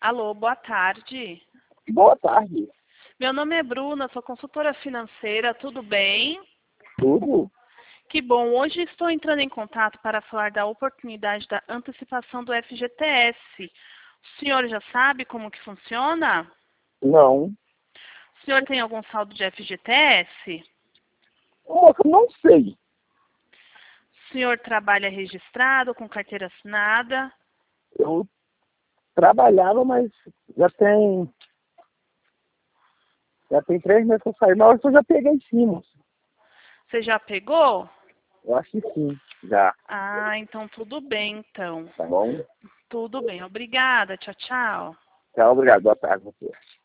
Alô, boa tarde. Boa tarde. Meu nome é Bruna, sou consultora financeira, tudo bem? Tudo? Que bom, hoje estou entrando em contato para falar da oportunidade da antecipação do FGTS. O senhor já sabe como que funciona? Não. O senhor tem algum saldo de FGTS? Moça, não sei. O senhor trabalha registrado, com carteira assinada? Eu trabalhava, mas já tem 3 meses que eu saí. Mas eu já peguei sim, moça. Você já pegou? Eu acho que sim, já. Ah, então tudo bem, então. Tá bom? Tudo bem, obrigada, tchau, tchau. Tchau, obrigado. Boa tarde, você.